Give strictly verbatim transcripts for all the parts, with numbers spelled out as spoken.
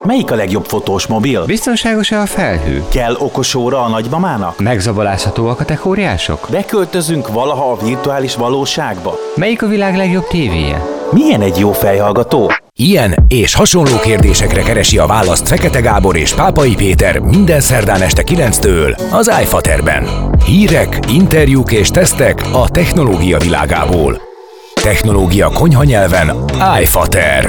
Melyik a legjobb fotós mobil? Biztonságos-e a felhő? Kell okos óra a nagymamának? Megzabolázhatóak a techóriások? Beköltözünk valaha a virtuális valóságba? Melyik a világ legjobb tévéje? Milyen egy jó fejhallgató? Ilyen és hasonló kérdésekre keresi a választ Fekete Gábor és Pápai Péter minden szerdán este kilenctől az iFaterben. Hírek, interjúk és tesztek a technológia világából. Technológia konyhanyelven iFater.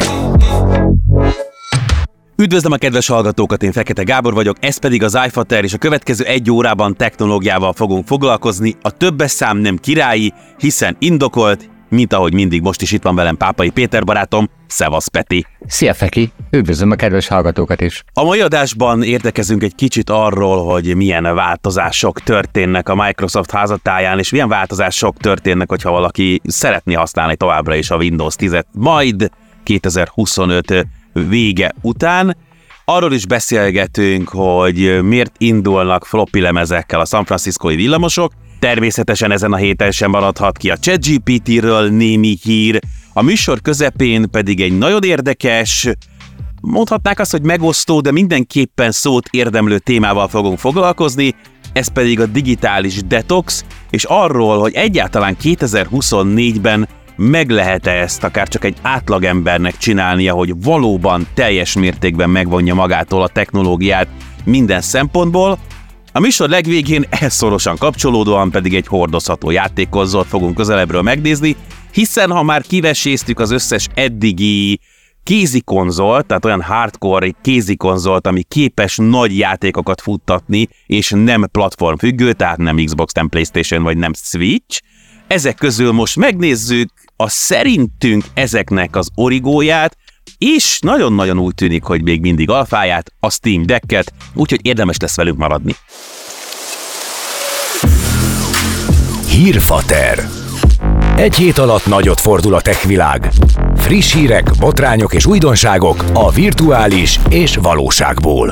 Üdvözlöm a kedves hallgatókat, én Fekete Gábor vagyok, ez pedig az iFater, és a következő egy órában technológiával fogunk foglalkozni. A többes szám nem királyi, hiszen indokolt, mint ahogy mindig most is itt van velem Pápai Péter barátom. Szevasz, Peti! Szia, Feki! Üdvözlöm a kedves hallgatókat is! A mai adásban értekezünk egy kicsit arról, hogy milyen változások történnek a Microsoft házatáján, és milyen változások történnek, hogyha valaki szeretné használni továbbra is a Windows tízet, majd kétezer-huszonöt vége után. Arról is beszélgetünk, hogy miért indulnak floppy lemezekkel a San Franciscói villamosok. Természetesen ezen a héten sem maradhat ki a ChatGPT-ről némi hír, a műsor közepén pedig egy nagyon érdekes, mondhatnák azt, hogy megosztó, de mindenképpen szót érdemlő témával fogunk foglalkozni, ez pedig a digitális detox, és arról, hogy egyáltalán kétezer-huszonnégyben meg lehet-e ezt akár csak egy átlagembernek csinálnia, hogy valóban teljes mértékben megvonja magától a technológiát minden szempontból. A műsor legvégén ehhez szorosan kapcsolódóan pedig egy hordozható játékkonzolt fogunk közelebbről megnézni, hiszen ha már kiveséztük az összes eddigi kézikonzolt, tehát olyan hardcore kézikonzolt, ami képes nagy játékokat futtatni, és nem platformfüggő, tehát nem Xbox, nem PlayStation, vagy nem Switch, ezek közül most megnézzük a szerintünk ezeknek az origóját, és nagyon-nagyon úgy tűnik, hogy még mindig alfáját, a Steam Decket, úgyhogy érdemes lesz velünk maradni. Hírfater. Egy hét alatt nagyot fordul a tech világ. Friss hírek, botrányok és újdonságok a virtuális és valóságból.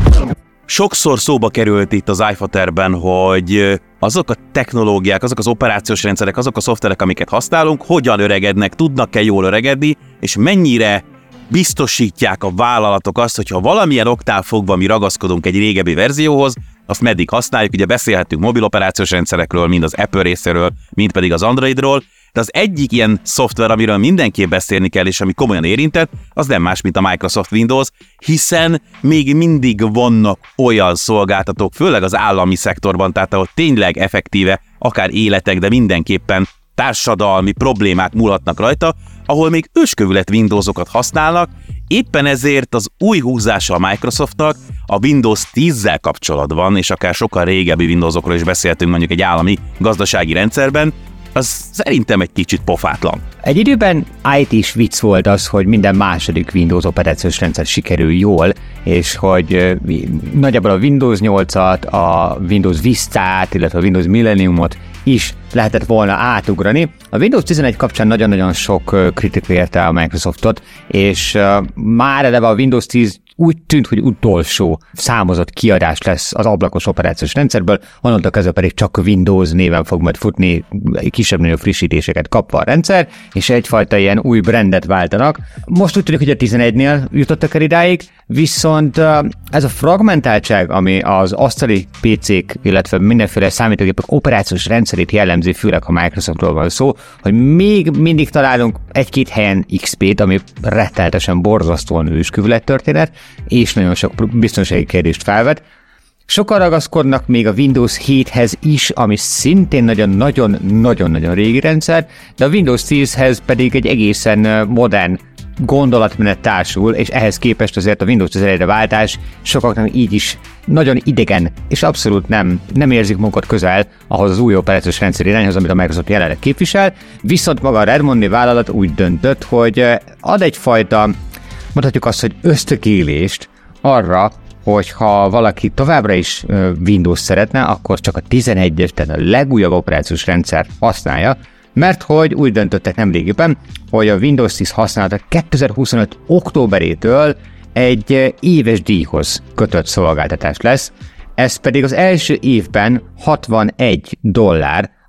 Sokszor szóba került itt az iFaterben, hogy azok a technológiák, azok az operációs rendszerek, azok a szoftverek, amiket használunk, hogyan öregednek, tudnak-e jól öregedni, és mennyire biztosítják a vállalatok azt, hogyha valamilyen oknál fogva mi ragaszkodunk egy régebbi verzióhoz, azt meddig használjuk. Ugye beszélhetünk mobil operációs rendszerekről, mind az Apple részéről, mind pedig az Androidról, de az egyik ilyen szoftver, amiről mindenképp beszélni kell, és ami komolyan érintett, az nem más, mint a Microsoft Windows, hiszen még mindig vannak olyan szolgáltatók, főleg az állami szektorban, tehát ahol tényleg effektíve, akár életek, de mindenképpen társadalmi problémák múlhatnak rajta, ahol még őskövület Windowsokat használnak, éppen ezért az új húzása a Microsoftnak a Windows tízzel kapcsolatban, és akár sokkal régebbi Windowsokról is beszéltünk mondjuk egy állami gazdasági rendszerben, az szerintem egy kicsit pofátlan. Egy időben i té-s vicc volt az, hogy minden második Windows operációs rendszer sikerül jól, és hogy nagyjából a Windows nyolcat, a Windows Vista-t, illetve a Windows Millenniumot is lehetett volna átugrani. A Windows tizenegy kapcsán nagyon-nagyon sok kritika érte a Microsoftot, és már eleve a Windows tíz úgy tűnt, hogy utolsó számozott kiadás lesz az ablakos operációs rendszerből, onnantól kezdve pedig csak Windows néven fog majd futni, kisebb-nagyobb frissítéseket kapva a rendszer, és egyfajta ilyen új brandet váltanak. Most úgy tűnik, hogy a tizenegynél jutottak el idáig, viszont ez a fragmentáltság, ami az asztali pé cék, illetve mindenféle számítógépek operációs rendszerét jellemzi, főleg ha Microsoftról van szó, hogy még mindig találunk egy-két helyen iksz pét, ami retteltesen borzasztóan őskövület történet, és nagyon sok biztonsági kérdést felvet. Sokan ragaszkodnak még a Windows héthez is, ami szintén nagyon-nagyon-nagyon-nagyon régi rendszer, de a Windows tízhez pedig egy egészen modern gondolatmenet társul, és ehhez képest azért a Windows tizenegyre váltás sokaknak így is nagyon idegen, és abszolút nem, nem érzik magukat közel ahhoz az új operációs rendszer irányhoz, amit a Microsoft jelenleg képvisel, viszont maga a Redmondi vállalat úgy döntött, hogy ad egyfajta, mondhatjuk azt, hogy ösztökélést arra, hogyha valaki továbbra is Windows szeretne, akkor csak a tizenegyes, tehát a legújabb operációs rendszer használja, mert hogy úgy döntöttek nemrégiben, hogy a Windows tíz használata kétezer-huszonöt októberétől egy éves díjhoz kötött szolgáltatás lesz, ez pedig az első évben hatvanegy dollár,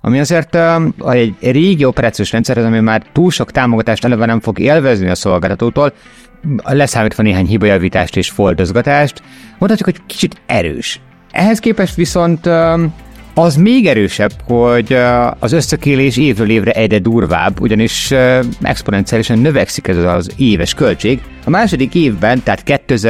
ami azért uh, egy régi operációs rendszerhez, ami már túl sok támogatást eleve nem fog élvezni a szolgáltatótól, leszámítva néhány hibajavítást és foldozgatást, mondhatjuk, hogy kicsit erős. Ehhez képest viszont uh, az még erősebb, hogy uh, az összökélés évről évre egyre durvább, ugyanis uh, exponenciálisan növekszik ez az éves költség. A második évben, tehát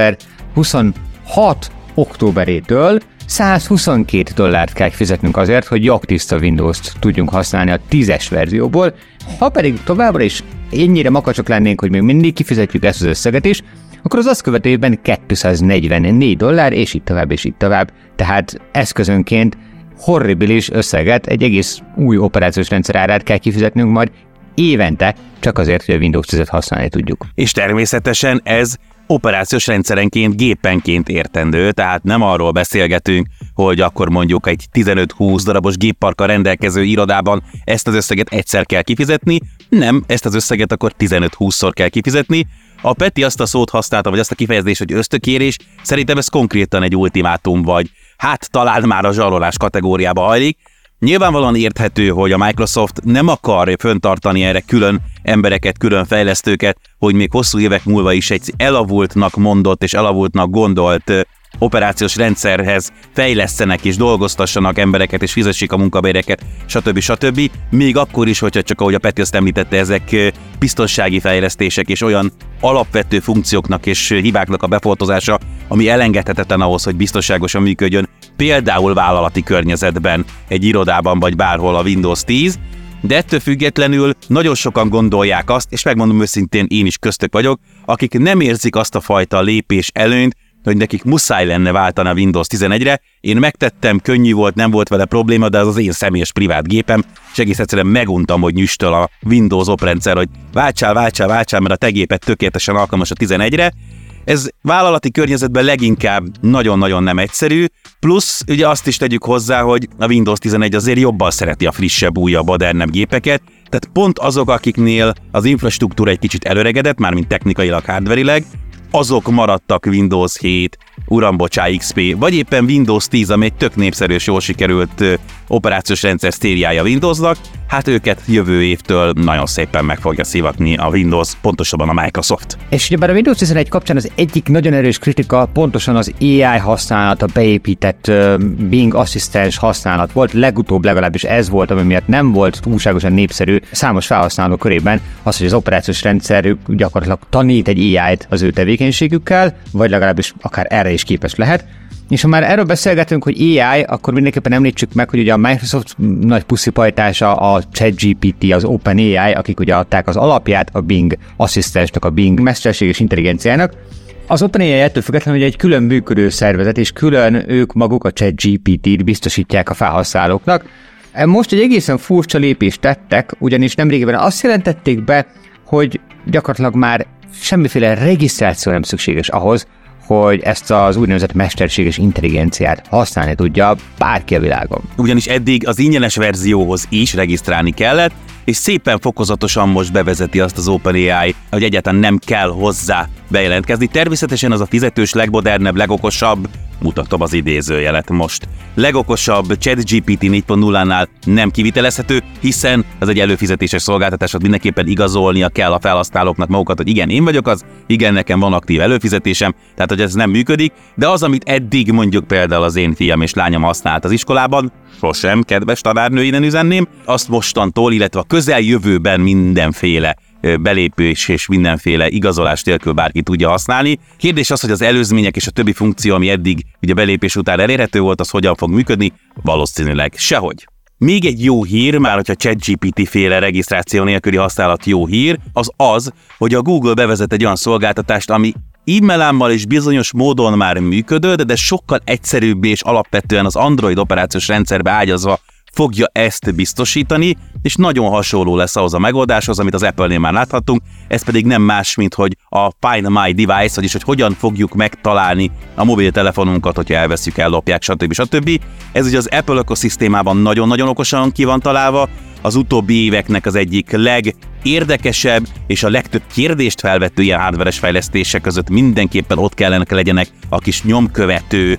kétezer-huszonhat októberétől százhuszonkét dollárt kell fizetnünk azért, hogy jogtiszta Windows-t tudjunk használni a tízes verzióból. Ha pedig továbbra is ennyire makacsok lennénk, hogy még mindig kifizetjük ezt az összeget is, akkor az azt követő évben kétszáznegyvennégy dollár, és így tovább, és így tovább. Tehát eszközönként horribilis összeget, egy egész új operációs rendszer árát kell kifizetnünk majd évente, csak azért, hogy a Windows tízet használni tudjuk. És természetesen ez operációs rendszerenként, gépenként értendő, tehát nem arról beszélgetünk, hogy akkor mondjuk egy tizenöt-húsz darabos gépparkkal rendelkező irodában ezt az összeget egyszer kell kifizetni, nem, ezt az összeget akkor tizenöt-húszszor kell kifizetni. A Peti azt a szót használta, vagy azt a kifejezést, hogy ösztökérés, szerintem ez konkrétan egy ultimátum, vagy hát talán már a zsarolás kategóriába hajlik. Nyilvánvalóan érthető, hogy a Microsoft nem akar föntartani erre külön embereket, külön fejlesztőket, hogy még hosszú évek múlva is egy elavultnak mondott és elavultnak gondolt operációs rendszerhez fejlesztenek és dolgoztassanak embereket és fizessék a munkabéreket, stb. stb. Még akkor is, hogyha csak ahogy a Peti azt említette, ezek biztonsági fejlesztések és olyan alapvető funkcióknak és hibáknak a befoltozása, ami elengedhetetlen ahhoz, hogy biztonságosan működjön, például vállalati környezetben, egy irodában vagy bárhol a Windows tíz, de ettől függetlenül nagyon sokan gondolják azt, és megmondom őszintén, én is köztük vagyok, akik nem érzik azt a fajta lépés előnyt, hogy nekik muszáj lenne váltani a Windows tizenegyre. Én megtettem, könnyű volt, nem volt vele probléma, de az az én személyes privát gépem, és egész egyszerűen meguntam, hogy nyüstöl a Windows oprendszer, hogy váltsál, váltsál, váltsál, mert a te géped tökéletesen alkalmas a tizenegyre. Ez vállalati környezetben leginkább nagyon-nagyon nem egyszerű, plusz ugye azt is tegyük hozzá, hogy a Windows tizenegy azért jobban szereti a frissebb, újabb, modernebb gépeket, tehát pont azok, akiknél az infrastruktúra egy kicsit előregedett, mármint technikailag, hardverileg, azok maradtak Windows hét, uram bocsá iksz pé, vagy éppen Windows tíz, ami egy tök népszerű és jól sikerült ö, operációs rendszer szériája Windowsnak, hát őket jövő évtől nagyon szépen meg fogja szivatni a Windows, pontosabban a Microsoft. És ugyebár a Windows tizenegy kapcsán az egyik nagyon erős kritika pontosan az á i használat, a beépített uh, Bing asszisztens használat volt, legutóbb legalábbis ez volt, ami miatt nem volt túlságosan népszerű számos felhasználó körében az, hogy az operációs rendszerük gyakorlatilag tanít egy á i-t az ő tevékenységükkel, vagy legalábbis akár erre is képes lehet. És ha már erről beszélgetünk, hogy á i, akkor mindenképpen említsük meg, hogy ugye a Microsoft nagy puszipajtása, a ChatGPT, az OpenAI, akik ugye adták az alapját a Bing asszisztensnek, a Bing mesterséges intelligenciának. Az OpenAI ettől függetlenül egy külön működő szervezet, és külön ők maguk a ChatGPT-t biztosítják a felhasználóknak. Most egy egészen furcsa lépést tettek, ugyanis nemrégiben azt jelentették be, hogy gyakorlatilag már semmiféle regisztráció nem szükséges ahhoz, hogy ezt az úgynevezett mesterséges intelligenciát használni tudja bárki a világon. Ugyanis eddig az ingyenes verzióhoz is regisztrálni kellett, és szépen fokozatosan most bevezeti azt az OpenAI, hogy egyáltalán nem kell hozzá bejelentkezni. Természetesen az a fizetős, legmodernebb, legokosabb, mutatom az idézőjelet most, legokosabb ChatGPT négy pont nullánál nem kivitelezhető, hiszen ez egy előfizetéses szolgáltatásot, mindenképpen igazolnia kell a felhasználóknak magukat, hogy igen, én vagyok az, igen, nekem van aktív előfizetésem, tehát hogy ez nem működik, de az, amit eddig mondjuk például az én fiam és lányom használt az iskolában, sosem, kedves tanárnő, innen üzenném, azt mostantól, illetve a közeljövőben mindenféle belépés és mindenféle igazolás nélkül bárki tudja használni. Kérdés az, hogy az előzmények és a többi funkció, ami eddig ugye belépés után elérhető volt, az hogyan fog működni? Valószínűleg sehogy. Még egy jó hír, már hogyha ChatGPT féle regisztráció nélküli használat jó hír, az az, hogy a Google bevezet egy olyan szolgáltatást, ami e-mailámmal is bizonyos módon már működött, de sokkal egyszerűbb és alapvetően az Android operációs rendszerbe ágyazva fogja ezt biztosítani, és nagyon hasonló lesz ahhoz a megoldáshoz, amit az Apple-nél már láthattunk, ez pedig nem más, mint hogy a Find My Device, vagyis hogy hogyan fogjuk megtalálni a mobiltelefonunkat, hogyha elveszük, ellopják, stb. stb. Ez ugye az Apple ökoszisztémában nagyon-nagyon okosan ki van találva, az utóbbi éveknek az egyik legérdekesebb és a legtöbb kérdést felvettő ilyen hardveres fejlesztések között mindenképpen ott kellene legyenek a kis nyomkövető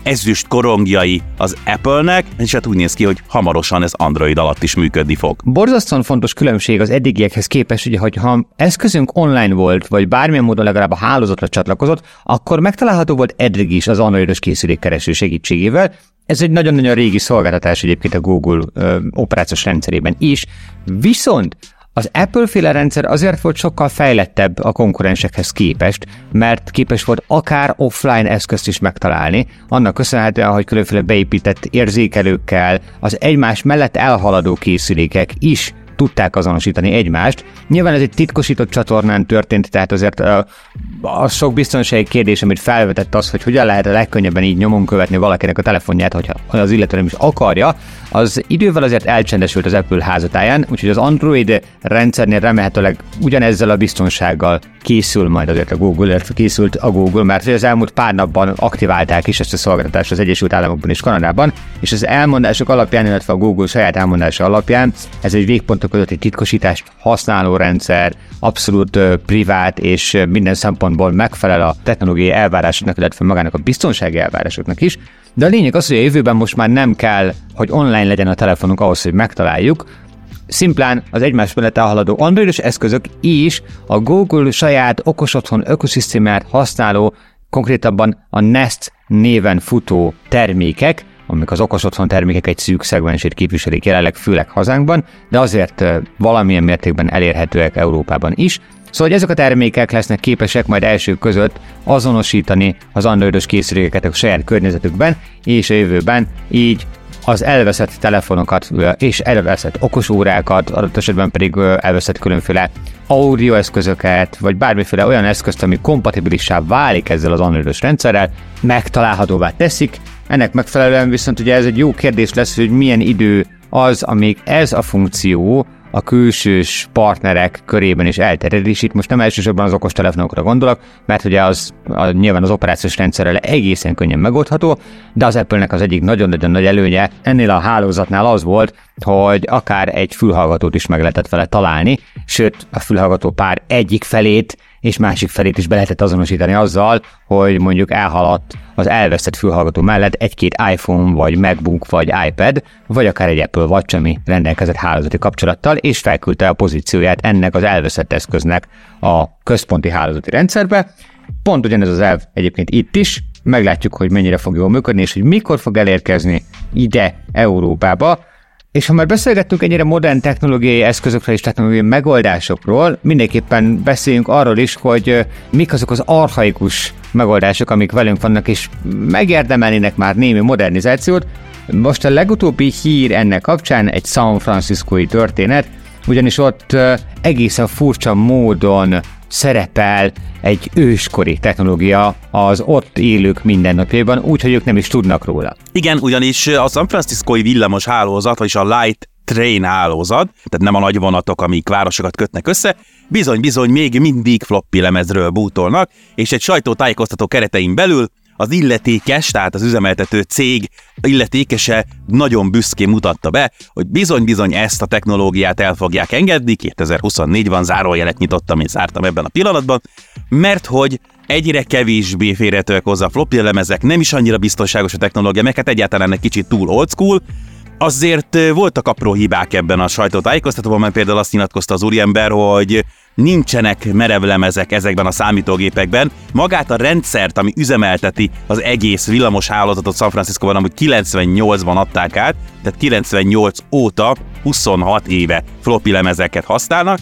ezüst korongjai az Apple-nek, és hát úgy néz ki, hogy hamarosan ez Android alatt is működni fog. Borzasztóan fontos különbség az eddigiekhez képest, ugye, hogy ha eszközünk online volt, vagy bármilyen módon legalább a hálózatra csatlakozott, akkor megtalálható volt eddig is az androidos készülékkereső segítségével. Ez egy nagyon-nagyon régi szolgáltatás egyébként a Google ö, operációs rendszerében is, viszont az Apple-féle rendszer azért volt sokkal fejlettebb a konkurensekhez képest, mert képes volt akár offline eszközt is megtalálni, annak köszönhetően, hogy különféle beépített érzékelőkkel az egymás mellett elhaladó készülékek is tudták azonosítani egymást. Nyilván ez egy titkosított csatornán történt, tehát azért a, a sok biztonsági kérdés, amit felvetett az, hogy hogyan lehet a legkönnyebben így nyomon követni valakinek a telefonját, hogyha az illető nem is akarja, az idővel azért elcsendesült az Apple házatáján, úgyhogy az Android rendszernél remélhetőleg ugyanezzel a biztonsággal készül majd azért a Google, illetve készült a Google, mert az elmúlt pár napban aktiválták is ezt a szolgáltatást az Egyesült Államokban és Kanadában, és az elmondások alapján, illetve a Google saját elmondása alapján ez egy végpontok közötti titkosítást használó rendszer, abszolút uh, privát és uh, minden szempontból megfelel a technológiai elvárásoknak, illetve magának a biztonsági elvárásoknak is. De a lényeg az, hogy a jövőben most már nem kell, hogy online legyen a telefonunk ahhoz, hogy megtaláljuk. Szimplán az egymás mellett elhaladó androidos eszközök is a Google saját okos otthon ökoszisztémát használó, konkrétabban a Nest néven futó termékek, amik az okos otthon termékek egy szűk szegmensét képviselik jelenleg, főleg hazánkban, de azért valamilyen mértékben elérhetőek Európában is. Szóval, hogy ezek a termékek lesznek képesek majd elsők között azonosítani az androidos készülékeket a saját környezetükben, és a jövőben így az elveszett telefonokat és elveszett okosórákat, adott esetben pedig elveszett különféle audioeszközöket, vagy bármiféle olyan eszközt, ami kompatibilissá válik ezzel az androidos rendszerrel, megtalálhatóvá teszik. Ennek megfelelően viszont ugye ez egy jó kérdés lesz, hogy milyen idő az, amíg ez a funkció a külsős partnerek körében is elterjed, és itt most nem elsősorban az okostelefonokra gondolok, mert ugye az a, nyilván az operációs rendszerrel egészen könnyen megoldható, de az Apple-nek az egyik nagyon-nagyon nagy előnye ennél a hálózatnál az volt, hogy akár egy fülhallgatót is meg lehetett vele találni, sőt a fülhallgató pár egyik felét és másik felét is be lehetett azonosítani azzal, hogy mondjuk elhaladt az elveszett fülhallgató mellett egy-két iPhone, vagy MacBook, vagy iPad, vagy akár egy Apple Watch, ami rendelkezett hálózati kapcsolattal, és felküldte a pozícióját ennek az elveszett eszköznek a központi hálózati rendszerbe. Pont ugyanez az elv egyébként itt is, meglátjuk, hogy mennyire fog jól működni, és hogy mikor fog elérkezni ide Európába. És ha már beszélgettünk ennyire modern technológiai eszközökről és technológiai megoldásokról, mindenképpen beszéljünk arról is, hogy mik azok az archaikus megoldások, amik velünk vannak, és megérdemelnének már némi modernizációt. Most a legutóbbi hír ennek kapcsán egy San Franciscói történet, ugyanis ott egészen furcsa módon szerepel egy őskori technológia az ott élők mindennapjaiban, úgyhogy ők nem is tudnak róla. Igen, ugyanis a San Franciscói villamos hálózat, vagyis a Light Train hálózat, tehát nem a nagy vonatok, amik városokat kötnek össze, bizony-bizony még mindig floppy lemezről bútolnak, és egy sajtótájékoztató keretein belül az illetékes, tehát az üzemeltető cég illetékese nagyon büszkén mutatta be, hogy bizony-bizony ezt a technológiát el fogják engedni, kétezer-huszonnégy van, zárójelet nyitottam és zártam ebben a pillanatban, mert hogy egyre kevésbé férhetőek hozzá a floppy lemezek, nem is annyira biztonságos a technológia, meg hát egyáltalán egy kicsit túl old school. Azért voltak apró hibák ebben a sajtótájékoztatóban, mert például azt nyilatkozta az úriember, hogy nincsenek merevlemezek ezekben a számítógépekben. Magát a rendszert, ami üzemelteti az egész villamos hálózatot San Franciscóban, amúgy kilencvennyolcban adták át, tehát kilencvennyolc óta huszonhat éve floppy lemezeket használnak,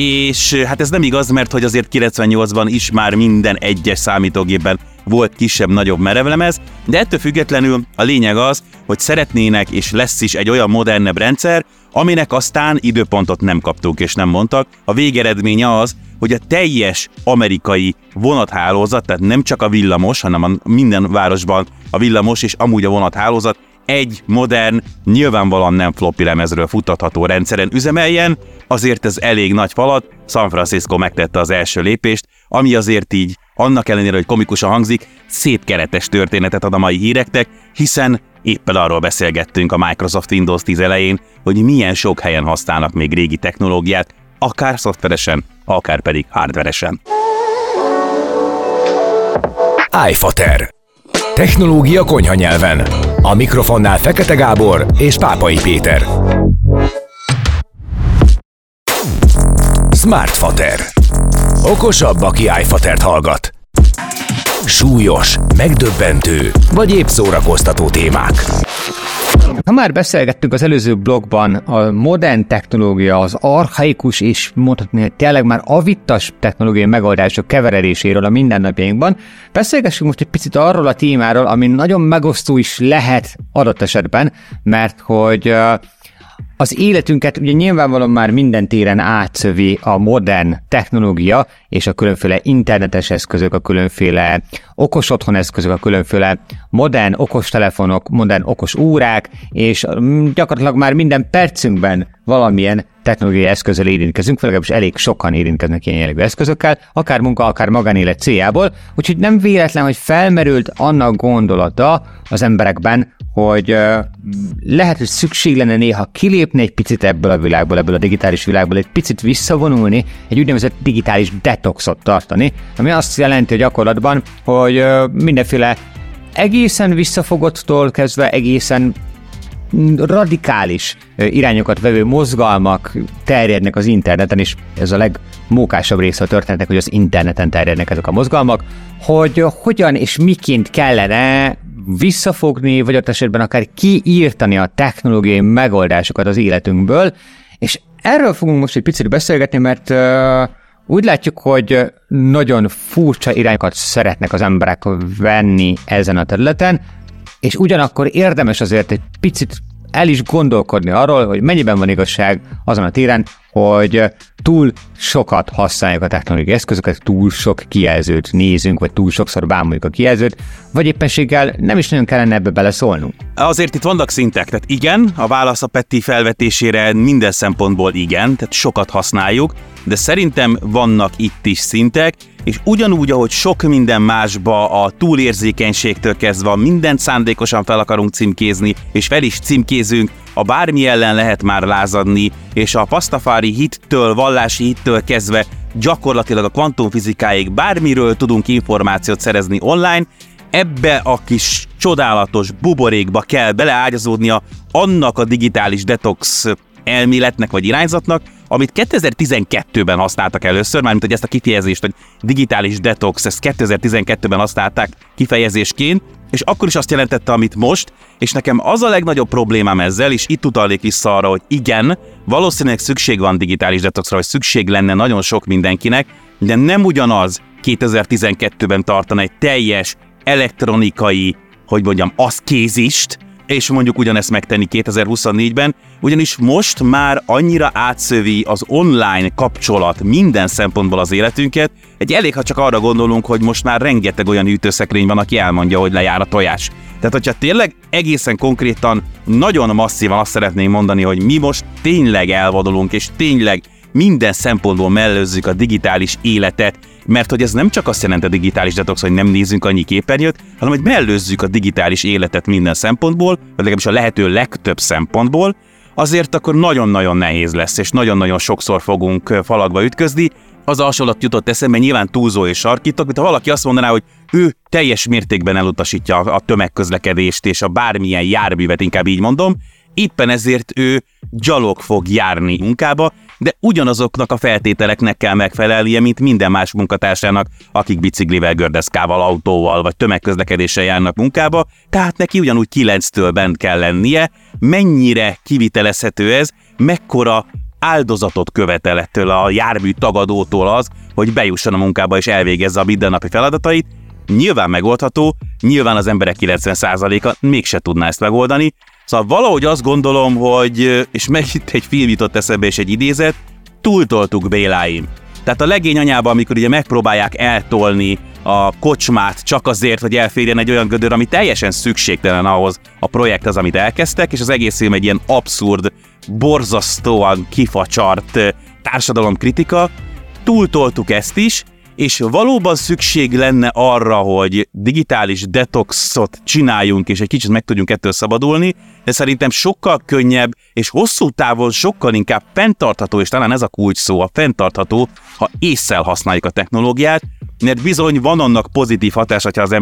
és hát ez nem igaz, mert hogy azért kilencvennyolcban is már minden egyes számítógépben volt kisebb-nagyobb merevlemez, de ettől függetlenül a lényeg az, hogy szeretnének és lesz is egy olyan modernebb rendszer, aminek aztán időpontot nem kaptunk és nem mondtak. A végeredménye az, hogy a teljes amerikai vonathálózat, tehát nem csak a villamos, hanem a minden városban a villamos és amúgy a vonathálózat egy modern, nyilvánvalóan nem floppy lemezről futtatható rendszeren üzemeljen, azért ez elég nagy falat, San Francisco megtette az első lépést, ami azért így, annak ellenére, hogy komikusan hangzik, szép keretes történetet ad a mai híreknek, hiszen éppen arról beszélgettünk a Microsoft Windows tíz elején, hogy milyen sok helyen használnak még régi technológiát, akár szoftveresen, akár pedig hardveresen. iFater. Technológia konyha nyelven. A mikrofonnál Fekete Gábor és Pápai Péter. Smartfater. Okosabb, aki iFatert hallgat. Súlyos, megdöbbentő, vagy épp szórakoztató témák. Ha már beszélgettünk az előző blogban a modern technológia, az archaikus és mondhatni, hogy tényleg már avittas technológiai megoldások keveredéséről a mindennapjainkban, beszélgessünk most egy picit arról a témáról, ami nagyon megosztó is lehet adott esetben, mert hogy az életünket ugye nyilvánvalóan már minden téren átszövi a modern technológia, és a különféle internetes eszközök, a különféle okos otthon eszközök, a különféle modern okostelefonok, modern okos órák, és gyakorlatilag már minden percünkben valamilyen technológiai eszközzel érintkezünk, legalábbis elég sokan érintkeznek ilyen jellegű eszközökkel, akár munka, akár magánélet céljából, úgyhogy nem véletlen, hogy felmerült annak gondolata az emberekben, hogy uh, lehet, hogy szükség lenne néha kilépni egy picit ebből a világból, ebből a digitális világból, egy picit visszavonulni, egy úgynevezett digitális detoxot tartani, ami azt jelenti, hogy gyakorlatban, hogy uh, mindenféle egészen visszafogottól kezdve egészen radikális irányokat vevő mozgalmak terjednek az interneten, és ez a legmókásabb része a történetnek, hogy az interneten terjednek ezek a mozgalmak, hogy hogyan és miként kellene visszafogni, vagy ott esetben akár kiírtani a technológiai megoldásokat az életünkből, és erről fogunk most egy picit beszélgetni, mert uh, úgy látjuk, hogy nagyon furcsa irányokat szeretnek az emberek venni ezen a területen, és ugyanakkor érdemes azért egy picit el is gondolkodni arról, hogy mennyiben van igazság azon a téren, hogy túl sokat használjuk a technológiai eszközöket, túl sok kijelzőt nézünk, vagy túl sokszor bámuljuk a kijelzőt, vagy éppenséggel nem is nagyon kellene ebbe beleszólnunk. Azért itt vannak szintek, tehát igen, a válasz a Peti felvetésére minden szempontból igen, tehát sokat használjuk, de szerintem vannak itt is szintek, és ugyanúgy, ahogy sok minden másba a túlérzékenységtől kezdve mindent szándékosan fel akarunk címkézni, és fel is címkézünk, a bármi ellen lehet már lázadni, és a pasztafári hittől, vallási hittől kezdve gyakorlatilag a kvantumfizikáig bármiről tudunk információt szerezni online, ebbe a kis csodálatos buborékba kell beleágyazódnia annak a digitális detox elméletnek vagy irányzatnak, amit kétezer-tizenkettőben használtak először, mármint hogy ezt a kifejezést, hogy digitális detox, ezt kétezer-tizenkettőben használták kifejezésként, és akkor is azt jelentette, amit most, és nekem az a legnagyobb problémám ezzel, és itt utalnék vissza arra, hogy igen, valószínűleg szükség van digitális detoxra, vagy szükség lenne nagyon sok mindenkinek, de nem ugyanaz kétezer-tizenkettőben tartani egy teljes elektronikai, hogy mondjam, aszkézist, és mondjuk ugyanezt megtenni kétezer-huszonnégyben, ugyanis most már annyira átszövi az online kapcsolat minden szempontból az életünket, egy elég, ha csak arra gondolunk, hogy most már rengeteg olyan hűtőszekrény van, aki elmondja, hogy lejár a tojás. Tehát, hogyha tényleg egészen konkrétan, nagyon masszívan azt szeretném mondani, hogy mi most tényleg elvadulunk, és tényleg minden szempontból mellőzzük a digitális életet, mert hogy ez nem csak azt jelenti a digitális detox, hogy nem nézzünk annyi képernyőt, hanem hogy mellőzzük a digitális életet minden szempontból, vagy legalábbis a lehető legtöbb szempontból, azért akkor nagyon-nagyon nehéz lesz, és nagyon-nagyon sokszor fogunk falakba ütközni. Az a hasonlat jutott eszembe, nyilván túlzó és sarkítok, mint ha valaki azt mondaná, hogy ő teljes mértékben elutasítja a tömegközlekedést és a bármilyen járművet, inkább így mondom, éppen ezért ő gyalog fog járni munkába, de ugyanazoknak a feltételeknek kell megfelelnie, mint minden más munkatársának, akik biciklivel, gördeszkával, autóval vagy tömegközlekedéssel járnak munkába, tehát neki ugyanúgy kilenctől bent kell lennie. Mennyire kivitelezhető ez, mekkora áldozatot követel ettől a jármű tagadótól az, hogy bejusson a munkába és elvégezze a mindennapi feladatait. Nyilván megoldható, nyilván az emberek kilencven százaléka mégse tudná ezt megoldani. Szóval valahogy azt gondolom, hogy, és meg itt egy film jutott eszembe és egy idézet, túltoltuk Béláim. Tehát a legény anyában, amikor ugye megpróbálják eltolni a kocsmát csak azért, hogy elférjen egy olyan gödör, ami teljesen szükségtelen ahhoz a projekthez, amit elkezdtek, és az egész film egy ilyen abszurd, borzasztóan kifacsart társadalomkritika, túltoltuk ezt is, és valóban szükség lenne arra, hogy digitális detoxot csináljunk, és egy kicsit meg tudjunk ettől szabadulni, de szerintem sokkal könnyebb, és hosszú távon sokkal inkább fenntartható, és talán ez a kulcs szó, a fenntartható, ha ésszel használjuk a technológiát, mert bizony van annak pozitív hatás, hogyha az ember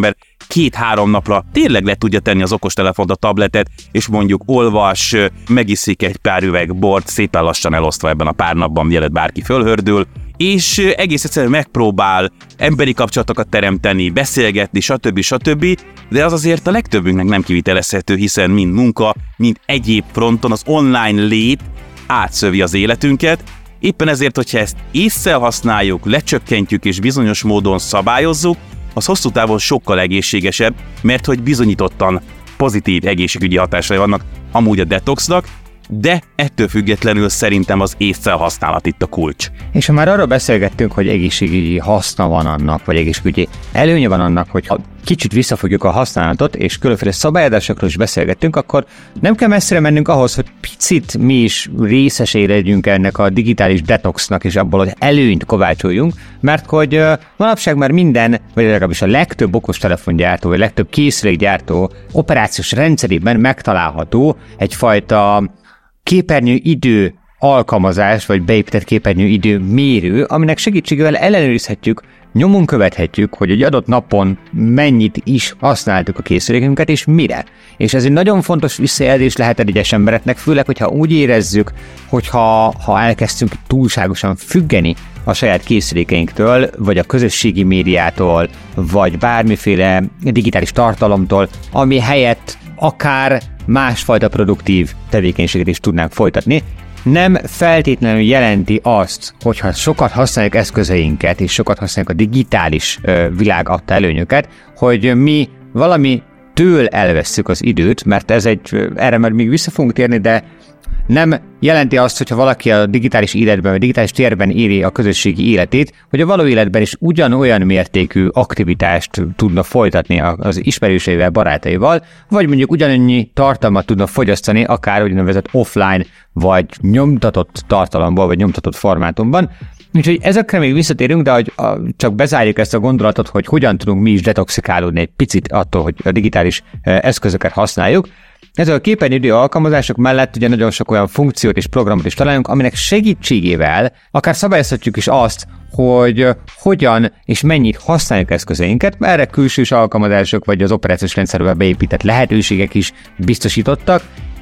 két-három napra tényleg le tudja tenni az okostelefont, a tabletet, és mondjuk olvas, megiszik egy pár üveg bort, szépen lassan elosztva ebben a pár napban, mielőtt bárki fölhördül, és egész egyszerűen megpróbál emberi kapcsolatokat teremteni, beszélgetni, stb. stb. De az azért a legtöbbünknek nem kivitelezhető, hiszen mind munka, mind egyéb fronton az online lét átszövi az életünket. Éppen ezért, hogyha ezt ésszel használjuk, lecsökkentjük és bizonyos módon szabályozzuk, az hosszú távon sokkal egészségesebb, mert hogy bizonyítottan pozitív egészségügyi hatásai vannak amúgy a detoxnak, de ettől függetlenül szerintem az ésszel használat itt a kulcs. És ha már arról beszélgettünk, hogy egészségügyi haszna van annak, vagy egészségügyi előnye van annak, hogy ha kicsit visszafogjuk a használatot, és különféle szabályozásokról is beszélgettünk, akkor nem kell messzire mennünk ahhoz, hogy picit mi is részesei legyünk ennek a digitális detoxnak, és abból az előnyt kovácsoljunk, mert hogy uh, manapság már minden, vagy legalábbis a legtöbb okostelefongyártó, vagy legtöbb készülékgyártó operációs rendszerében megtalálható egyfajta képernyő idő alkalmazás, vagy beépített képernyő idő mérő, aminek segítségével ellenőrizhetjük, nyomon követhetjük, hogy egy adott napon mennyit is használtuk a készülékünket, és mire. És ez egy nagyon fontos visszajelzés lehet egyes embereknek, főleg, hogyha úgy érezzük, hogyha ha elkezdtünk túlságosan függeni a saját készülékeinktől, vagy a közösségi médiától, vagy bármiféle digitális tartalomtól, ami helyett akár másfajta produktív tevékenységet is tudnánk folytatni. Nem feltétlenül jelenti azt, hogyha sokat használjuk eszközeinket, és sokat használjuk a digitális ö, világ adta előnyöket, hogy mi valami től elvesszük az időt, mert ez egy, erre már még vissza fogunk térni, de nem jelenti azt, hogyha valaki a digitális életben, vagy digitális térben éli a közösségi életét, hogy a való életben is ugyanolyan mértékű aktivitást tudna folytatni az ismerőseivel, barátaival, vagy mondjuk ugyanannyi tartalmat tudna fogyasztani, akár úgynevezett offline, vagy nyomtatott tartalomból, vagy nyomtatott formátumban. Úgyhogy ezekre még visszatérünk, de hogy csak bezárjuk ezt a gondolatot, hogy hogyan tudunk mi is detoxikálódni egy picit attól, hogy a digitális eszközöket használjuk. Ez a képernyőidő alkalmazások mellett ugye nagyon sok olyan funkciót és programot is találunk, aminek segítségével akár szabályozhatjuk is azt, hogy hogyan és mennyit használjuk eszközeinket, mert erre külsős alkalmazások vagy az operációs rendszerbe beépített lehetőségek is biztosítottak.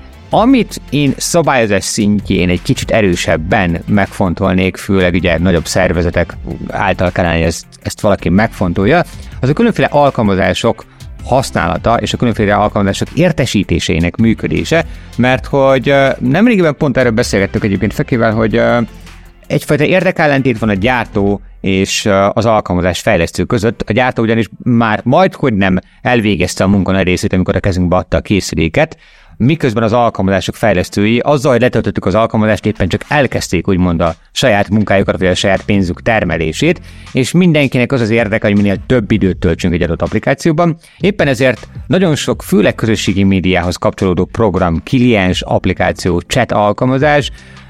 Amit én szabályozás szintjén egy kicsit erősebben megfontolnék, főleg ugye nagyobb szervezetek által kellene, hogy ezt, ezt valaki megfontolja, az a különféle alkalmazások használata és a különféle alkalmazások értesítésének működése, mert hogy nemrégiben pont erről beszélgettük egyébként Fekével, hogy egyfajta érdekellentét van a gyártó és az alkalmazás fejlesztő között. A gyártó ugyanis már majdhogy nem elvégezte a munka nagy részét, amikor a kezünkbe adta a készüléket, miközben az alkalmazások fejlesztői azzal, hogy letöltöttük az alkalmazást, éppen csak elkezdték úgymond a saját munkájukat, vagy a saját pénzük termelését, és mindenkinek az az érdeke, hogy minél több időt töltsünk egy adott applikációban. Éppen ezért nagyon sok, főleg közösségi médiához kapcsolódó program, kliens, applikáció, chat alkalmazás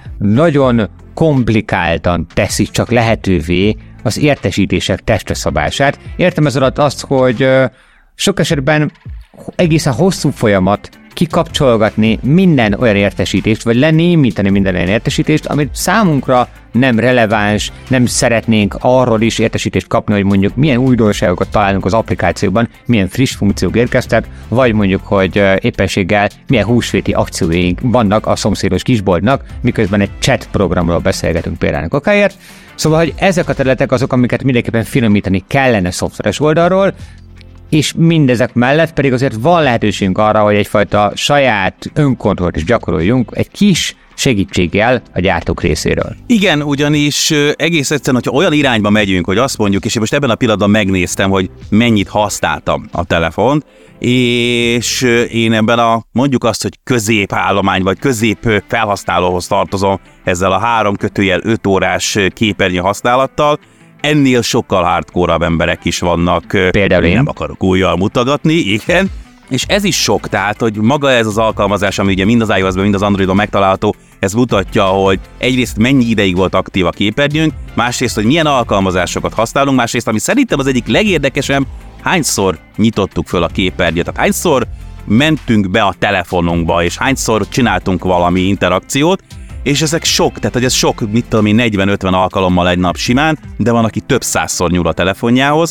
nagyon komplikáltan teszi csak lehetővé az értesítések testre szabását. Értem ez alatt azt, hogy sok esetben egészen hosszú folyamat kikapcsolgatni minden olyan értesítést, vagy lenémítani minden olyan értesítést, amit számunkra nem releváns, nem szeretnénk arról is értesítést kapni, hogy mondjuk milyen újdonságokat találunk az applikációban, milyen friss funkciók érkeztek, vagy mondjuk, hogy éppenséggel milyen húsvéti akcióink vannak a szomszédos kisboltnak, miközben egy chat programról beszélgetünk például okáért. Szóval, hogy ezek a területek azok, amiket mindenképpen finomítani kellene szoftveres oldalról, és mindezek mellett pedig azért van lehetőségünk arra, hogy egyfajta saját önkontrollt is gyakoroljunk egy kis segítséggel a gyártók részéről. Igen, ugyanis egész egyszerűen, hogyha olyan irányba megyünk, hogy azt mondjuk, és én most ebben a pillanatban megnéztem, hogy mennyit használtam a telefont, és én ebben a, mondjuk azt, hogy középállomány, vagy közép felhasználóhoz tartozom ezzel a három kötőjel öt órás képernyő használattal, ennél sokkal hardcore-abb emberek is vannak. Például én. Nem akarok újjal mutogatni, igen. És ez is sok, tehát, hogy maga ez az alkalmazás, ami ugye mind az iOS-ben, mind az Androidon megtalálható, ez mutatja, hogy egyrészt mennyi ideig volt aktív a képernyőnk, másrészt, hogy milyen alkalmazásokat használunk, másrészt, ami szerintem az egyik legérdekesebb, hányszor nyitottuk föl a képernyőt, tehát hányszor mentünk be a telefonunkba, és hányszor csináltunk valami interakciót, és ezek sok, tehát hogy ez sok, mit tudom én, negyven-ötven alkalommal egy nap simán, de van, aki több százszor nyúl a telefonjához,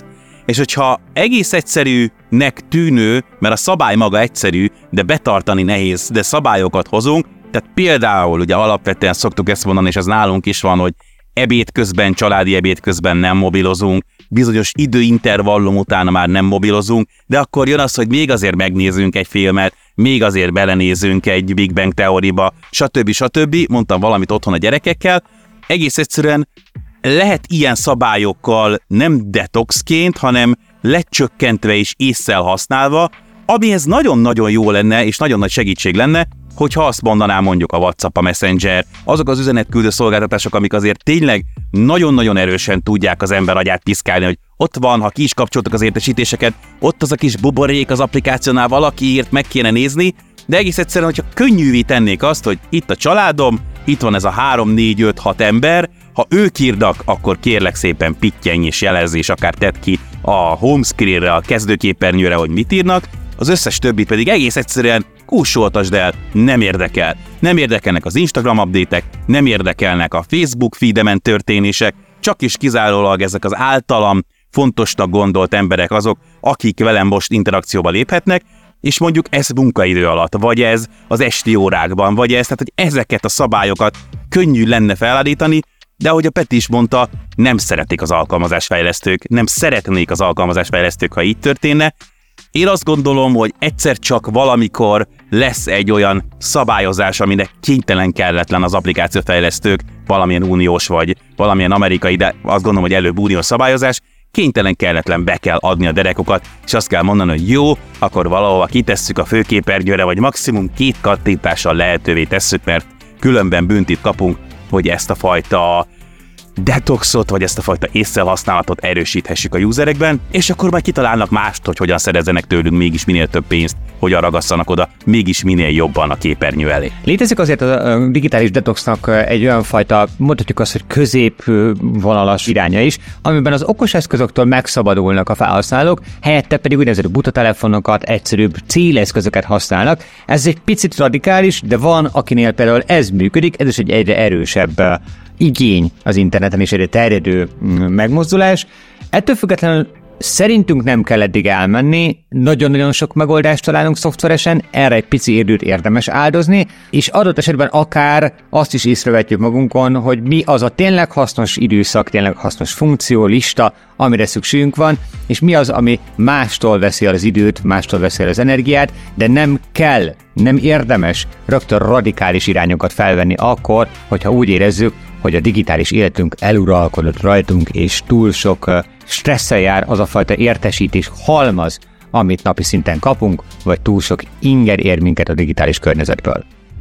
és hogyha egész egyszerűnek tűnő, mert a szabály maga egyszerű, de betartani nehéz, de szabályokat hozunk, tehát például ugye alapvetően szoktuk ezt mondani, és ez nálunk is van, hogy ebéd közben, családi ebéd közben nem mobilozunk, bizonyos időintervallum után már nem mobilozunk, de akkor jön az, hogy még azért megnézünk egy filmet, még azért belenézünk egy Big Bang Theoryba, stb. stb. Mondtam valamit otthon a gyerekekkel. Egész egyszerűen lehet ilyen szabályokkal nem detoxként, hanem lecsökkentve és ésszel használva, amihez nagyon-nagyon jó lenne, és nagyon nagy segítség lenne, hogyha azt mondanám mondjuk a WhatsApp, a Messenger, azok az üzenetküldő szolgáltatások, amik azért tényleg nagyon-nagyon erősen tudják az ember agyát piszkálni, hogy ott van, ha ki is kapcsoltak az értesítéseket, ott az a kis buborék az applikációnál, valakiért meg kéne nézni, de egész egyszerűen, hogyha könnyűvé tennék azt, hogy itt a családom, itt van ez a három, négy, öt, hat ember, ha ők írnak, akkor kérlek szépen pittyenj és jelezz, és akár tedd ki a homescreenre, a kezdőképernyőre, hogy mit írnak, az összes többit pedig egész egyszerűen kúsoltasd el, nem érdekel. Nem érdekelnek az Instagram update-ek, nem érdekelnek a Facebook feedemen történések, csak is kizárólag ezek az általam fontosnak gondolt emberek azok, akik velem most interakcióba léphetnek, és mondjuk ez munkaidő alatt, vagy ez az esti órákban, vagy ez, tehát hogy ezeket a szabályokat könnyű lenne felállítani, de ahogy a Peti is mondta, nem szeretik az alkalmazásfejlesztők, nem szeretnék az alkalmazásfejlesztők, ha így történne. Én azt gondolom, hogy egyszer csak valamikor lesz egy olyan szabályozás, aminek kénytelen kelletlen az applikációfejlesztők, valamilyen uniós vagy valamilyen amerikai, de azt gondolom, hogy előbb uniós szabályozás, kénytelen kelletlen be kell adni a derekokat, és azt kell mondani, hogy jó, akkor valahova kitesszük a főképernyőre, vagy maximum két kattintással lehetővé tesszük, mert különben büntit kapunk, hogy ezt a fajta detoxot, vagy ezt a fajta ésszel használatot erősíthessük a userekben, és akkor majd kitalálnak mást, hogy hogyan szerezzenek tőlünk mégis minél több pénzt, hogyan ragasszanak oda, mégis minél jobban a képernyő elé. Létezik azért a digitális detoxnak egy olyan fajta, mondhatjuk azt, hogy középvonalas iránya is, amiben az okos eszközöktől megszabadulnak a felhasználók, helyette pedig úgynevezett buta telefonokat, egyszerűbb céleszközöket használnak. Ez egy picit radikális, de van, akinél például ez működik, ez is egy egyre erősebb igény az interneten és egyre terjedő megmozdulás. Ettől függetlenül szerintünk nem kell eddig elmenni, nagyon-nagyon sok megoldást találunk szoftveresen, erre egy pici időt érdemes áldozni, és adott esetben akár azt is észrevetjük magunkon, hogy mi az a tényleg hasznos időszak, tényleg hasznos funkció, lista, amire szükségünk van, és mi az, ami mástól veszi el az időt, mástól veszi el az energiát, de nem kell, nem érdemes rögtön radikális irányokat felvenni akkor, hogyha úgy érezzük, hogy a digitális életünk eluralkodott rajtunk, és túl sok stresszel jár az a fajta értesítés halmaz, amit napi szinten kapunk, vagy túl sok inger ér minket a digitális környezetből.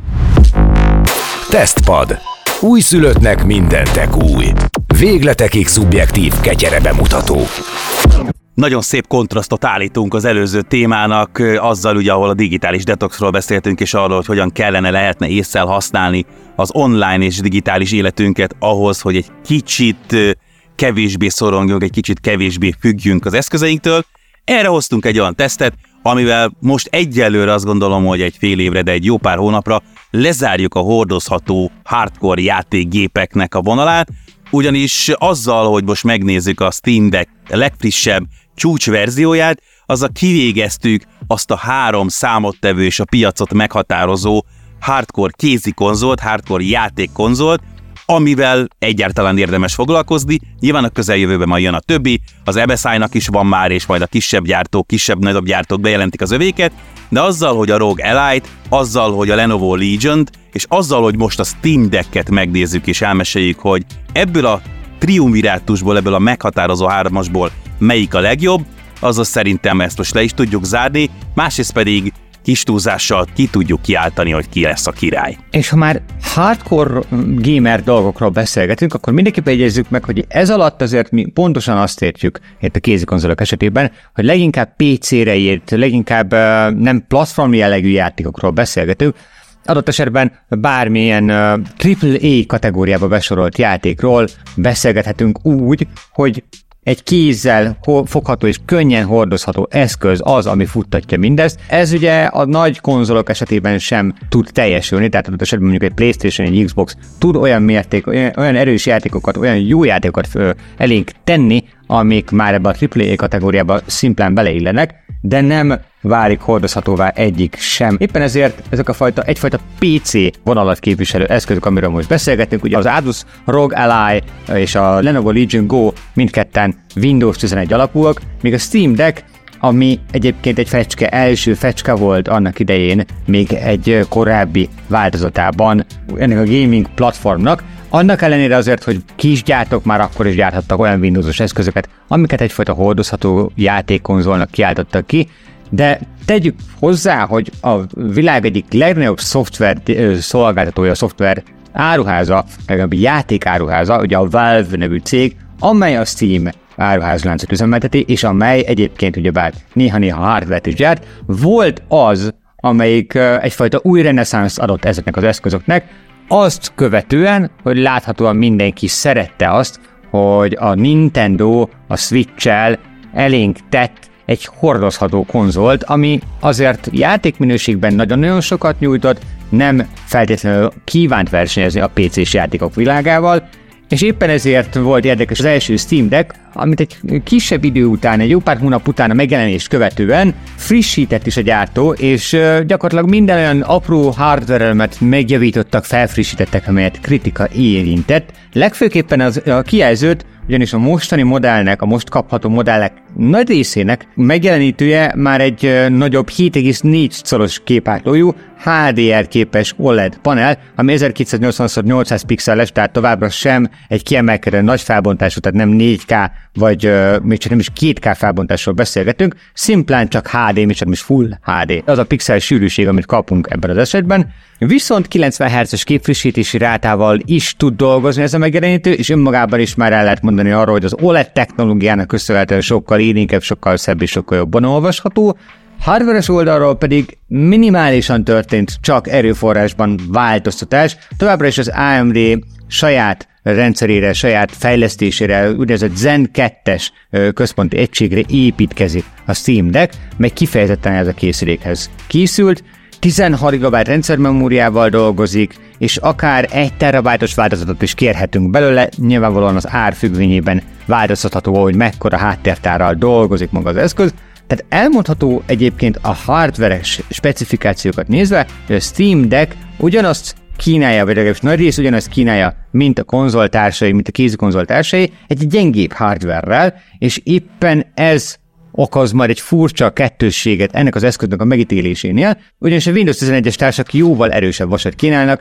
Tesztpad. Újszülöttnek minden tek új. Végletekig szubjektív ketyere bemutató. Nagyon szép kontrasztot állítunk az előző témának, azzal ugye, ahol a digitális detoxról beszéltünk, és arról, hogy hogyan kellene, lehetne ésszel használni az online és digitális életünket ahhoz, hogy egy kicsit kevésbé szorongjunk, egy kicsit kevésbé függjünk az eszközeinktől. Erre hoztunk egy olyan tesztet, amivel most egyelőre azt gondolom, hogy egy fél évre, de egy jó pár hónapra lezárjuk a hordozható hardcore játékgépeknek a vonalát, ugyanis azzal, hogy most megnézzük a Steam Deck legfrissebb csúcsverzióját, azzal kivégeztük azt a három számottevő és a piacot meghatározó hardcore kézi konzolt, hardcore játékkonzolt, amivel egyáltalán érdemes foglalkozni. Nyilván a közeljövőben majd jön a többi, az em es i-nak is van már, és majd a kisebb gyártók, kisebb-nagyobb gyártók bejelentik az övéket, de azzal, hogy a ROG Elite, azzal, hogy a Lenovo Legion, és azzal, hogy most a Steam Decket megnézzük és elmeséljük, hogy ebből a triumvirátusból, ebből a meghatározó hármasból melyik a legjobb, azaz szerintem ezt most le is tudjuk zárni, másrészt pedig kis túlzással ki tudjuk kiáltani, hogy ki lesz a király. És ha már hardcore gamer dolgokról beszélgetünk, akkor mindenképpen jegyezzük meg, hogy ez alatt azért mi pontosan azt értjük, itt a kézikonzolok esetében, hogy leginkább pé cére írt, leginkább uh, nem platform jellegű játékokról beszélgetünk, adott esetben bármilyen uh, triple A kategóriába besorolt játékról beszélgethetünk úgy, hogy egy kézzel fogható és könnyen hordozható eszköz az, ami futtatja mindezt. Ez ugye a nagy konzolok esetében sem tud teljesülni, tehát adott esetben mondjuk egy PlayStation, egy Xbox tud olyan mérték, olyan, olyan erős játékokat, olyan jó játékokat ö, elénk tenni, amik már ebbe a á á á kategóriába szimplán beleillenek, de nem válik hordozhatóvá egyik sem. Éppen ezért ezek a fajta, egyfajta pé cé vonalat képviselő eszközök, amiről most beszélgetünk, ugye az Asus er o gé Ally és a Lenovo Legion Go mindketten Windows tizenegy alapúak, míg a Steam Deck, ami egyébként egy fecske, első fecske volt annak idején, még egy korábbi változatában ennek a gaming platformnak, annak ellenére azért, hogy kisgyártók már akkor is gyárthattak olyan Windowsos eszközöket, amiket egyfajta hordozható játékkonzolnak kiáltottak ki, de tegyük hozzá, hogy a világ egyik legnagyobb szoftver szolgáltatója, a szoftver áruháza, legalább játékáruháza, ugye a Valve nevű cég, amely a Steam áruházláncot üzemelteti, és amely egyébként ugyebár néha-néha hardware-t is gyárt, volt az, amelyik egyfajta új reneszánszt adott ezeknek az eszközöknek, azt követően, hogy láthatóan mindenki szerette azt, hogy a Nintendo a Switch-el elénk tett egy hordozható konzolt, ami azért játékminőségben nagyon-nagyon sokat nyújtott, nem feltétlenül kívánt versenyezni a pé cés játékok világával, és éppen ezért volt érdekes az első Steam Deck, amit egy kisebb idő után, egy jó pár hónap után a megjelenést követően frissített is a gyártó, és gyakorlatilag minden olyan apró hardware-elemet megjavítottak, felfrissítettek, amelyet kritika érintett. Legfőképpen az, a kijelzőt, ugyanis a mostani modellnek, a most kapható modellek nagy részének megjelenítője már egy nagyobb hét egész négy szoros képátlójú há dé er képes o led panel, ami ezerkétszáznyolcvan szor nyolcszáz pixeles, tehát továbbra sem egy kiemelkedő nagy felbontású, tehát nem négy ká, vagy uh, még csak nem is két ká felbontásról beszélgetünk, szimplán csak há dé, még csak nem is full há dé. Az a pixel sűrűség, amit kapunk ebben az esetben. Viszont kilencven hertzes képfrissítési rátával is tud dolgozni ez a megjelenítő, és önmagában is már el lehet mondani arról, hogy az o led technológiának köszönhetően sokkal élénkebb, sokkal szebb és sokkal jobban olvasható. Hardware-es oldalról pedig minimálisan történt csak erőforrásban változtatás, továbbra is az á em dé saját rendszerére, saját fejlesztésére, úgynevezett Zen kettes központi egységre építkezik a Steam Deck, meg kifejezetten ez a készülékhez készült, tizenhat gigabyte rendszermemóriával dolgozik, és akár egy terabájtos változatot is kérhetünk belőle, nyilvánvalóan az ár függvényében változtatható, hogy mekkora háttértárral dolgozik maga az eszköz. Tehát elmondható egyébként a hardware-es specifikációkat nézve, hogy a Steam Deck ugyanazt kínálja, vagy legalábbis nagy rész ugyanazt kínálja, mint a konzoltársai, mint a kézi konzoltársai, egy gyengébb hardware-rel, és éppen ez okoz majd egy furcsa kettősséget ennek az eszköznek a megítélésénél, ugyanis a Windows tizenegyes társak jóval erősebb vasat kínálnak,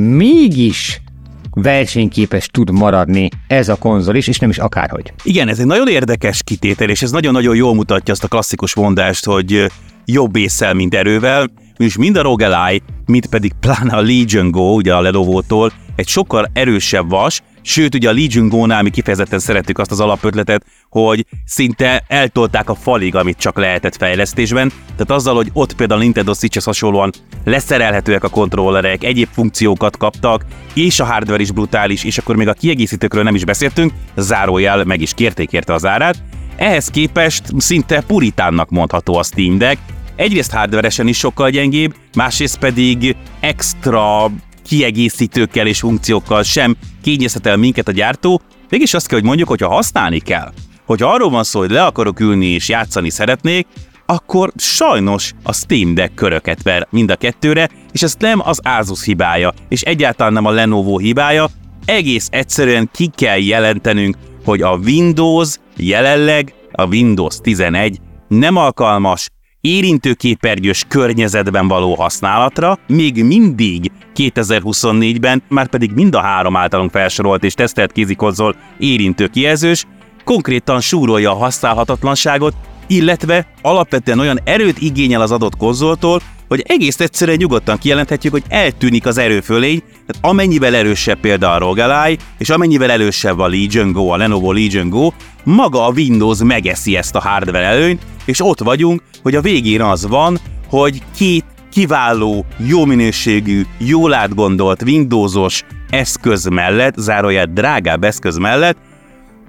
mégis versenyképes tud maradni ez a konzol is, és nem is akárhogy. Igen, ez egy nagyon érdekes kitétel, és ez nagyon-nagyon jól mutatja azt a klasszikus mondást, hogy jobb ésszel, mint erővel, és mind a er o gé Ally, mint pedig pláne a Legion Go, ugye a Lenovo-tól, egy sokkal erősebb vas, sőt, ugye a Legion Go-nál mi kifejezetten szerettük azt az alapötletet, hogy szinte eltolták a falig, amit csak lehetett fejlesztésben, tehát azzal, hogy ott például a Nintendo Switchhez hasonlóan leszerelhetőek a kontrollerek, egyéb funkciókat kaptak, és a hardware is brutális, és akkor még a kiegészítőkről nem is beszéltünk, zárójel meg is kérték érte az árát. Ehhez képest szinte puritánnak mondható a Steam Deck, egyrészt hardveresen is sokkal gyengébb, másrészt pedig extra kiegészítőkkel és funkciókkal sem kényezhet el minket a gyártó, mégis azt kell, hogy mondjuk, hogyha használni kell, hogyha arról van szó, hogy le akarok ülni és játszani szeretnék, akkor sajnos a Steam Deck köröket ver mind a kettőre, és ez nem az Asus hibája, és egyáltalán nem a Lenovo hibája, egész egyszerűen ki kell jelentenünk, hogy a Windows jelenleg, a Windows tizenegy nem alkalmas érintőképernyős környezetben való használatra, még mindig kétezer-huszonnégyben, már pedig mind a három általunk felsorolt és tesztelt kézikonzol érintőkijelzős, konkrétan súrolja a használhatatlanságot, illetve alapvetően olyan erőt igényel az adott konzoltól, hogy egész egyszerűen nyugodtan kijelenthetjük, hogy eltűnik az erőfölény, tehát amennyivel erősebb például a er o gé Ally, és amennyivel erősebb a Legion Go, a Lenovo Legion Go, maga a Windows megeszi ezt a hardware előnyt, és ott vagyunk, hogy a végén az van, hogy két kiváló, jó minőségű, jól átgondolt Windowsos eszköz mellett, zárójel drágább eszköz mellett,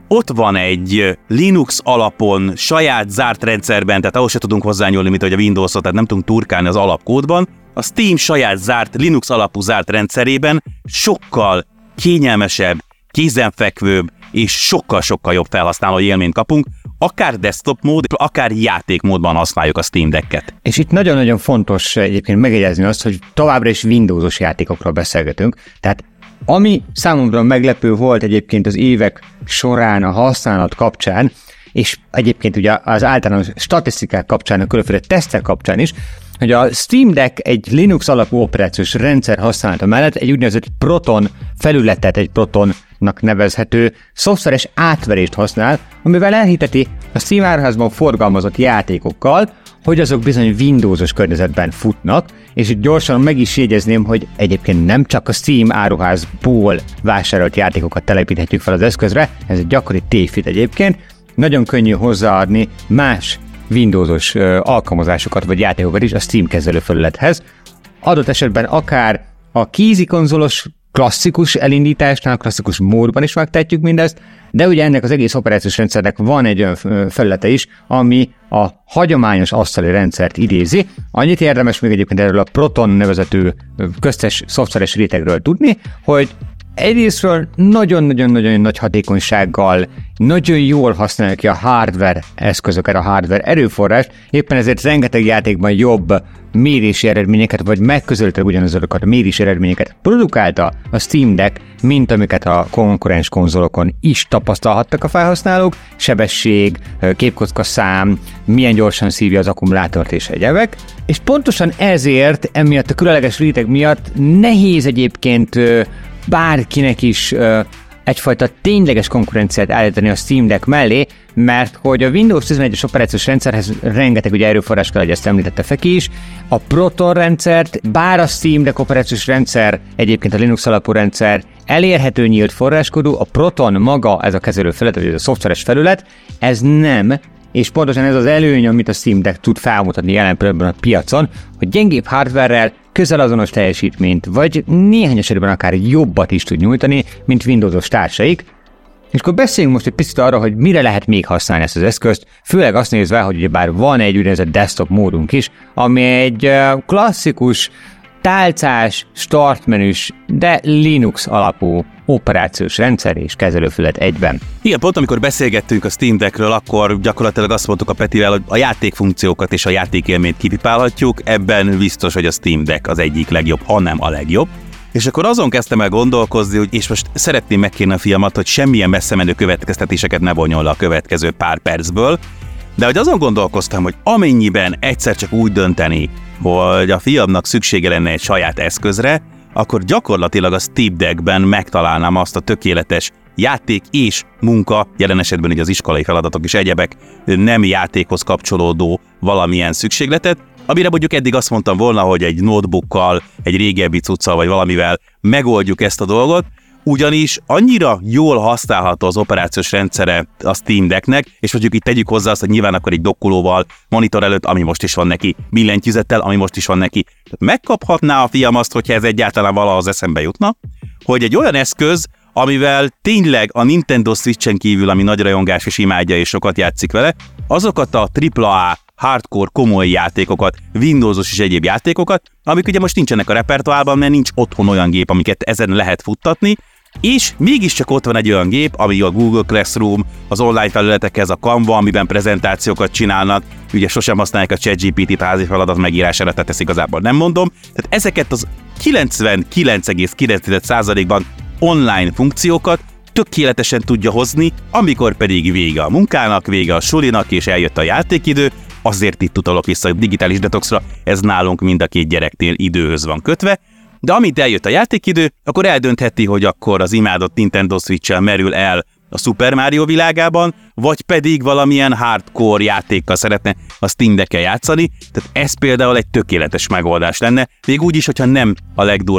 ott van egy Linux alapon, saját zárt rendszerben, tehát ahhoz se tudunk hozzányúlni, mint hogy a Windowsot, tehát nem tudunk turkálni az alapkódban, a Steam saját zárt, Linux alapú zárt rendszerében sokkal kényelmesebb, kézenfekvőbb és sokkal-sokkal jobb felhasználó élményt kapunk, akár desktop mód, akár játékmódban használjuk a Steam Decket. És itt nagyon-nagyon fontos egyébként megjegyezni azt, hogy továbbra is Windowsos játékokról beszélgetünk, tehát ami számomra meglepő volt egyébként az évek során a használat kapcsán, és egyébként ugye az általános statisztikák kapcsán, a különféle tesztek kapcsán is, hogy a Steam Deck egy Linux alapú operációs rendszer használata mellett egy úgynevezett Proton felületet, egy Protonnak nevezhető szoftveres átverést használ, amivel elhiteti a Steam áruházban forgalmazott játékokkal, hogy azok bizony Windowsos környezetben futnak, és itt gyorsan meg is jegyezném, hogy egyébként nem csak a Steam áruházból vásárolt játékokat telepíthetjük fel az eszközre, ez egy gyakori tévhit egyébként, nagyon könnyű hozzáadni más Windowsos alkalmazásokat vagy játékokat is a Steam kezelőfelülethez. Adott esetben akár a kézi konzolos klasszikus elindításnál, klasszikus módban is megtehetjük mindezt, de ugye ennek az egész operációs rendszernek van egy olyan felülete is, ami a hagyományos asztali rendszert idézi. Annyit érdemes még egyébként erről a Proton nevezetű köztes szoftveres rétegről tudni, hogy egyrésztről nagyon-nagyon-nagyon nagy hatékonysággal, nagyon jól használja ki a hardware eszközöket, a hardware erőforrást, éppen ezért rengeteg játékban jobb mérési eredményeket, vagy megközelítőleg ugyanazokat a mérési eredményeket produkálta a Steam Deck, mint amiket a konkurens konzolokon is tapasztalhattak a felhasználók, sebesség, képkocka szám, milyen gyorsan szívja az akkumulátort és egyebek, és pontosan ezért, emiatt a különleges réteg miatt nehéz egyébként bárkinek is uh, egyfajta tényleges konkurenciát állítani a Steam Deck mellé, mert hogy a Windows tizenegyes operációs rendszerhez rengeteg ugye erőforrás kell, hogy ezt említette Feki is, a Proton rendszert, bár a Steam Deck operációs rendszer, egyébként a Linux alapú rendszer elérhető nyílt forráskodú, a Proton maga, ez a kezelő felület, vagy ez a szoftveres felület, ez nem, és pontosan ez az előny, amit a Steam Deck tud felmutatni jelen pillanatban a piacon, hogy gyengébb hardware-rel közel azonos teljesítményt, vagy néhány esetben akár jobbat is tud nyújtani, mint Windowsos társaik. És akkor beszéljünk most egy picit arra, hogy mire lehet még használni ezt az eszközt, főleg azt nézve, hogy ugyebár van egy úgynevezett desktop módunk is, ami egy klasszikus, tálcás, startmenüs, de Linux alapú operációs rendszer és kezelőfület egyben. Igen, pont amikor beszélgettünk a Steam Deckről, akkor gyakorlatilag azt mondtuk a Petivel, hogy a játékfunkciókat és a játékélményt kipipálhatjuk, ebben biztos, hogy a Steam Deck az egyik legjobb, hanem a legjobb. És akkor azon kezdtem el gondolkozni, hogy és most szeretném megkérni a fiamat, hogy semmilyen messze menő következtetéseket ne vonjon le a következő pár percből, de hogy azon gondolkoztam, hogy amennyiben egyszer csak úgy dönteni, hogy a fiamnak szüksége lenne egy saját eszközre, akkor gyakorlatilag a Steam Deckben megtalálnám azt a tökéletes játék és munka, jelen esetben ugye az iskolai feladatok és egyebek nem játékhoz kapcsolódó valamilyen szükségletet, amire mondjuk eddig azt mondtam volna, hogy egy notebookkal, egy régebbi cuccal vagy valamivel megoldjuk ezt a dolgot, ugyanis annyira jól használható az operációs rendszere a Steam Decknek, és mondjuk itt tegyük hozzá azt, hogy nyilván akkor egy dokkolóval, monitor előtt, ami most is van neki, billentyűzettel, ami most is van neki. Tehát megkaphatná a fiam azt, hogyha ez egyáltalán valaha az eszembe jutna, hogy egy olyan eszköz, amivel tényleg a Nintendo Switchen kívül, ami nagy rajongás és imádja és sokat játszik vele, azokat a tripla á hardcore, komoly játékokat, Windowsos és egyéb játékokat, amik ugye most nincsenek a repertoárban, mert nincs otthon olyan gép, amiket ezen lehet futtatni, és mégiscsak ott van egy olyan gép, ami a Google Classroom, az online felületekhez, a Canva, amiben prezentációkat csinálnak, ugye sosem használják a ChatGPT-t a házi feladat megírására, tehát ezt igazából nem mondom. Tehát ezeket az kilencvenkilenc egész kilenc százalékban online funkciókat tökéletesen tudja hozni, amikor pedig vége a munkának, vége a sulinak és eljött a játékidő, azért itt utalok vissza a digitális detoxra, ez nálunk mind a két gyereknél időhöz van kötve, de amint eljött a játékidő, akkor eldöntheti, hogy akkor az imádott Nintendo Switch-el merül el a Super Mario világában, vagy pedig valamilyen hardcore játékkal szeretne a Steam Deck-el játszani, tehát ez például egy tökéletes megoldás lenne, még úgy is, hogyha nem a legdurvább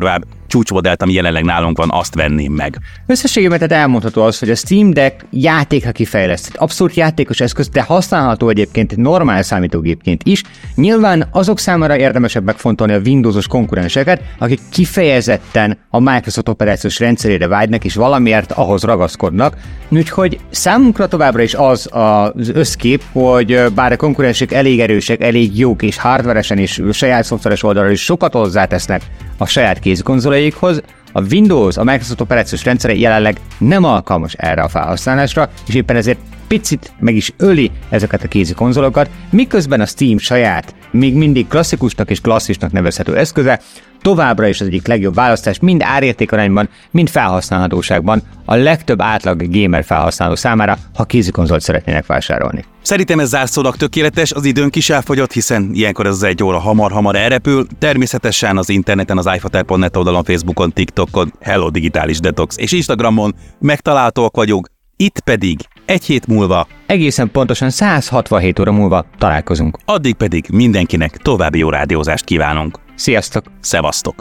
csúcsmodellt, ami jelenleg nálunk van, azt venném meg. Összességében tehát elmondható az, hogy a Steam Deck játékra kifejlesztett, abszolút játékos eszköz, de használható egyébként normál számítógépként is. Nyilván azok számára érdemesebb megfontolni a Windowsos konkurenseket, akik kifejezetten a Microsoft operációs rendszerére vágynak, és valamiért ahhoz ragaszkodnak. Úgyhogy számunkra továbbra is az az összkép, hogy bár a konkurensek elég erősek, elég jók, és hardveresen és saját szoftveres oldalról is sokat hozzátesznek a saját kézikonzolaikhoz, a Windows, a Microsoft operációs rendszere jelenleg nem alkalmas erre a felhasználásra, és éppen ezért picit meg is öli ezeket a kézi konzolokat, miközben a Steam saját, még mindig klasszikusnak és klasszisnak nevezhető eszköze továbbra is az egyik legjobb választás, mind árértékarányban, mind felhasználhatóságban a legtöbb átlag gamer felhasználó számára, ha kézi konzolt szeretnének vásárolni. Szerintem ez zárszónak tökéletes, az időnk is elfogyott, hiszen ilyenkor ez az egy óra hamar-hamar elrepül. Természetesen az interneten, az iFater pont net oldalon, Facebookon, TikTokon, Hello Digitális Detox és Instagramon megtalálhatóak vagyunk. Itt pedig egy hét múlva, egészen pontosan száz hatvanhét óra múlva találkozunk. Addig pedig mindenkinek további jó rádiózást kívánunk. Sziasztok! Szevasztok!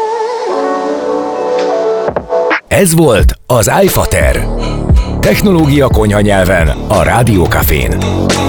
Ez volt az iFater. Technológia konyha nyelven a Rádiókafén.